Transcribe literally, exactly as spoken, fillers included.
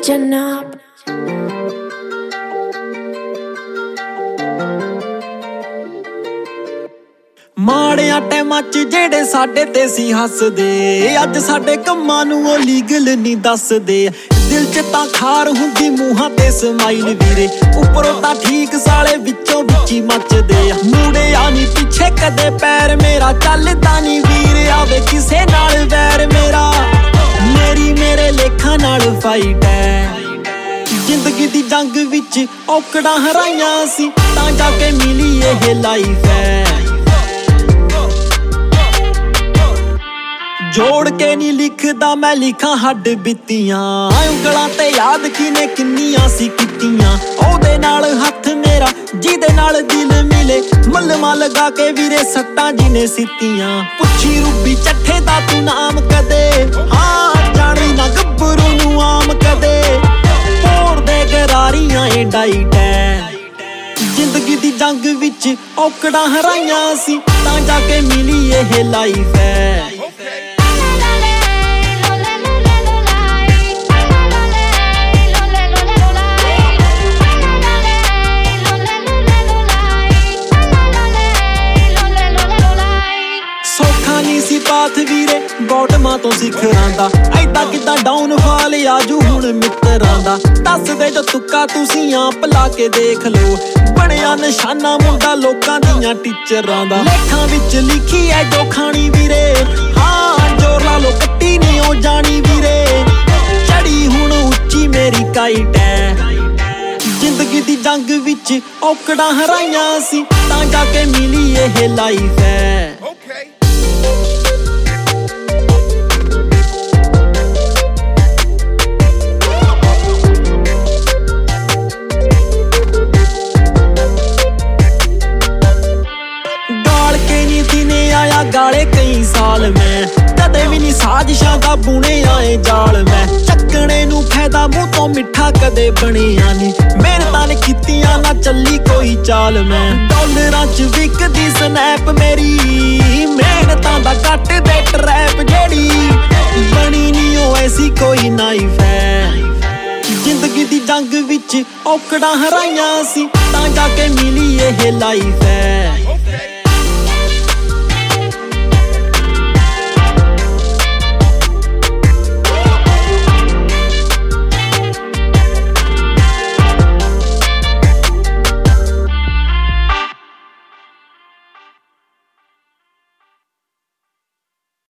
ਜਨਾਬ। ਮਾੜਿਆਂ ਟਾਈਮਾਂ ਚ ਜਿਹੜੇ ਸਾਡੇ ਤੇ ਸੀ ਹੱਸਦੇ, ਅੱਜ ਸਾਡੇ ਕੰਮਾਂ ਨੂੰ ਉਹ ਲੀਗਲ ਨਹੀਂ ਦੱਸਦੇ। ਦਿਲ ਚ ਤਾਂ ਖਾਰ ਹੁੰਦੀ ਮੂੰਹਾਂ ਤੇ ਸਮਾਈਲ ਵੀਰੇ, ਉੱਪਰੋਂ ਤਾਂ ਠੀਕ ਸਾਲੇ ਵਿੱਚੋਂ ਵਿੱਚੀ ਮੱਚਦੇ ਆ। ਮੁੜਿਆ ਨੀ ਪਿੱਛੇ ਕਦੇ ਪੈਰ ਮੇਰਾ, ਚੱਲਦਾ ਨੀ ਵੀਰ ਆਵੇ ਕਿਸੇ ਨਾਲ ਵੈਰ ਮੇਰਾ। ਮੇਰੀ ਮੇਰੇ ਲੇਖਾਂ ਨਾਲ ਫਾਈਟ ਐ, ਜ਼ਿੰਦਗੀ ਦੀ ਜੰਗ ਵਿੱਚ ਔਕੜਾਂ ਹਰਾਈਆਂ ਸੀ, ਤਾਂ ਜਾ ਕੇ ਮਿਲੀ ਇਹ ਲਾਈਫ ਐ। ਜੋੜ ਕੇ ਨੀ ਲਿਖਦਾ ਮੈਂ ਲਿਖਾਂ ਹੱਡ ਬਿੱਤੀਆਂ, ਉਂਗਲਾਂ ਤੇ ਯਾਦ ਕਿਨੇ ਕਿੰਨੀਆਂ ਸੀ ਕੀਤੀਆਂ। ਉਹਦੇ ਨਾਲ ਹੱਥ ਮੇਰਾ ਜਿਹਦੇ ਨਾਲ ਦਿਲ ਮਿਲੇ, ਮਲਮਾ ਲਗਾ ਕੇ ਵੀਰੇ ਸੱਟਾਂ ਜਿਹਨੇ ਸਿੱਤੀਆਂ। ਪੁੱਛੀ ਰੂਬੀ ਚੱਠੇ ਦਾ ਤੂੰ ਨਾਮ ਕਦੇ, ਹਾਂ ਜਾਣੀ ਨਾ ਗੱਭਰੂ ਨੂੰ ਆਮ ਕਦੇ। ਪੋਰ ਦੇ ਗਰਾਰੀਆਂ ਏ ਡਾਈਟ ਐ, ਜ਼ਿੰਦਗੀ ਦੀ ਜੰਗ ਵਿੱਚ ਔਕੜਾਂ ਹਰਾਈਆਂ ਸੀ, ਤਾਂ ਜਾ ਕੇ ਮਿਲੀ ਇਹ ਲਾਈਫ ਐ। ਪਾਥ ਵੀਰੇ ਬੋਟਮਾਂ ਤੋਂ ਸਿਖਰਾਂ ਦਾ, ਐਦਾਂ ਕਿਦਾਂ ਡਾਊਨਫਾਲ ਆਜੂ ਹੁਣ ਮਿੱਤਰਾਂ ਦਾ। ਦੱਸਦੇ ਜੋ ਤੁੱਕਾ ਤੁਸੀਂ ਆਪ ਲਾ ਕੇ ਦੇਖ ਲੋ, ਬਣਿਆ ਨਿਸ਼ਾਨਾ ਮੁੰਡਾ ਲੋਕਾਂ ਦੀਆਂ ਟੀਚਰਾਂ ਦਾ। ਲੇਖਾਂ ਵਿੱਚ ਲਿਖੀ ਐ ਜੋ ਖਾਣੀ ਵੀਰੇ, ਹਾਂ ਜੋਰ ਲਾ ਲੋ ਕੱਟੀ ਨਹੀਂ ਉਹ ਜਾਣੀ ਵੀਰੇ। ਚੜੀ ਹੁਣ ਉੱਚੀ ਮੇਰੀ ਕਾਈਟ ਐ, ਜ਼ਿੰਦਗੀ ਦੀ ਜੰਗ ਵਿੱਚ ਔਕੜਾਂ ਹਰਾਈਆਂ ਸੀ, ਤਾਂ ਜਾ ਕੇ ਮਿਲੀ ਇਹ ਲਾਈਫ ਐ। ਗਾਲੇ ਕਈ ਸਾਲ ਮੈਂ ਕਦੇ ਵੀ ਨੀ ਸਾਜ਼ਿਸ਼ਾਂ ਦਾ ਬੁਣਿਆ ਏ ਜਾਲ ਮੈਂ। ਚੱਕਣੇ ਨੂੰ ਫਾਇਦਾ ਮੂੰਹ ਤੋਂ ਮਿੱਠਾ ਕਦੇ ਬਣਿਆ ਨੀ, ਮਿਹਨਤਾਂ ਨੇ ਕੀਤੀਆਂ ਨਾ ਚੱਲੀ ਕੋਈ ਚਾਲ ਮੈਂ। ਡਾਲਰਾਂ ਚ ਵਿਕਦੀ ਸਨੈਪ ਮੇਰੀ, ਮਿਹਨਤਾਂ ਦਾ ਕੱਟ ਦੇ ਟਰੈਪ ਜਿਹੜੀ। ਬਣੀ ਨੀ ਉਹ ਐਸੀ ਕੋਈ ਨਾਈਫ ਐ, ਜ਼ਿੰਦਗੀ ਦੀ ਜੰਗ ਵਿੱਚ ਔਕੜਾਂ ਹਰਾਈਆਂ ਸੀ, ਤਾਂ ਜਾ ਕੇ ਮਿਲੀ ਇਹ ਲਾਈਫ ਐ।